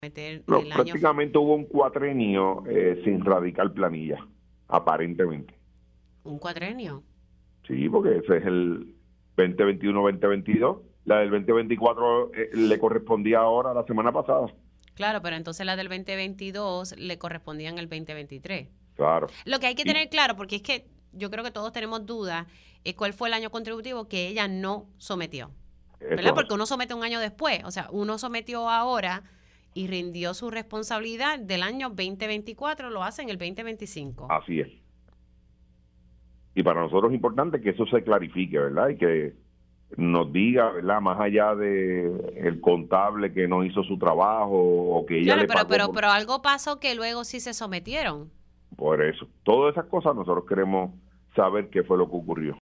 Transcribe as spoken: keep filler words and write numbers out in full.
meter No, el año. prácticamente hubo un cuatrenio eh, sin radical planilla, aparentemente. ¿Un cuatrenio? Sí, porque ese es el veinte veintiuno veinte veintidós. La del veinte veinticuatro eh, le correspondía ahora, la semana pasada. Claro, pero entonces la del veinte veintidós le correspondía en el veinte veintitrés. Claro. Lo que hay que Y tener claro, porque es que yo creo que todos tenemos dudas, es cuál fue el año contributivo que ella no sometió. ¿Verdad? eso es Porque así. uno somete un año después. O sea, uno sometió ahora y rindió su responsabilidad del año veinte veinticuatro, lo hace en el veinte veinticinco. Así es. Y para nosotros es importante que eso se clarifique, ¿verdad? Y que nos diga, ¿verdad? Más allá de el contable que no hizo su trabajo o que ella Claro, le pero, pagó pero, por, pero algo pasó que luego sí se sometieron. por eso. Todas esas cosas nosotros queremos saber qué fue lo que ocurrió.